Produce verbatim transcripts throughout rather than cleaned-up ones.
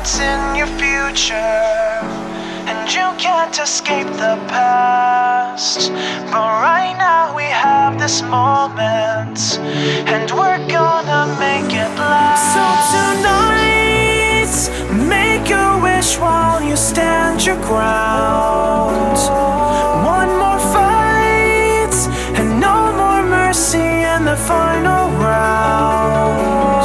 what's in your future, and you can't escape the past. But right now we have this moment, and we're gonna make it last. So tonight, make a wish while you stand your ground. One more fight, and no more mercy in the final round.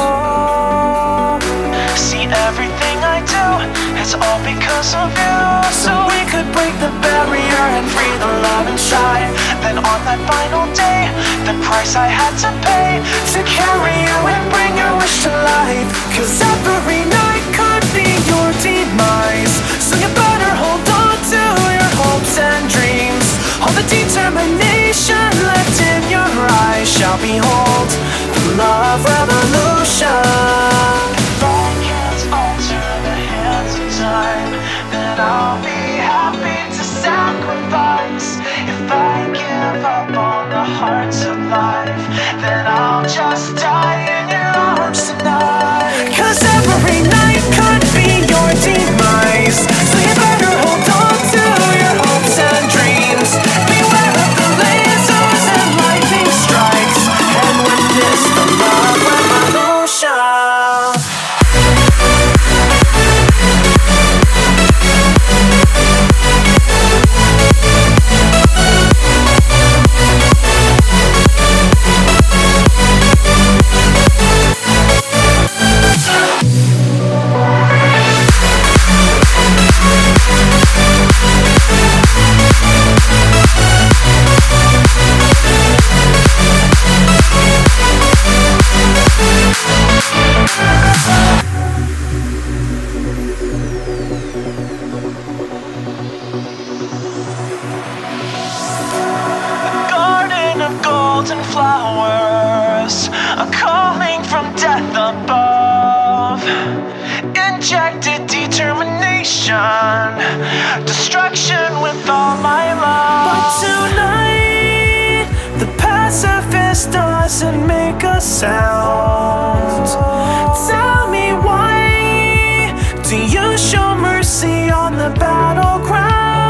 See, everything I do, it's all because of you. So we could break the barrier and free the love inside. Then on that final day, the price I had to pay to carry you and bring your wish to life. Cause every night could be your demise, so you better hold on to your hopes and dreams. All the determination left in your eyes shall behold the love revolution. If I can't alter the hands of time, then I'll be happy to sacrifice. If I give up on the hearts of life, then I'll just die in your arms tonight. Cause every night could be your demise, so you better hold on to your hopes and dreams. Beware of the lasers and lightning strikes, and witness the love revolution. And flowers, a calling from death above. Injected determination, destruction with all my love. But tonight, the pacifist doesn't make a sound. Tell me why do you show mercy on the battleground?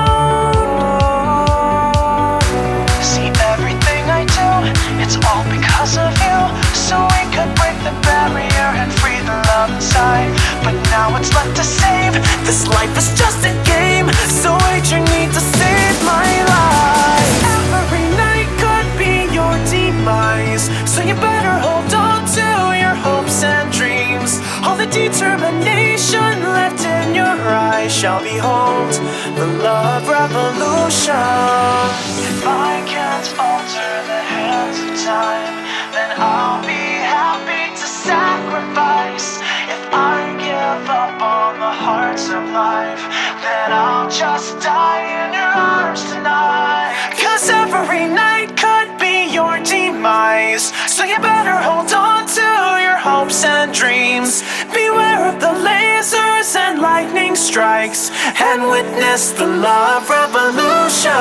It's all because of you, so we could break the barrier and free the love inside. But now it's left to save. This life is just a game, so wait, you need to save my life. Every night could be your demise, so you better hold on to your hopes and dreams. All the determination left in your eyes shall behold the love revolution. If I can't alter the hands of time, then I'll be happy to sacrifice. If I give up on the hearts of life, then I'll just die in your arms tonight. Cause every night could be your demise, so you better hold on to your hopes and dreams. Beware of the lasers and lightning strikes, and witness the love revolution.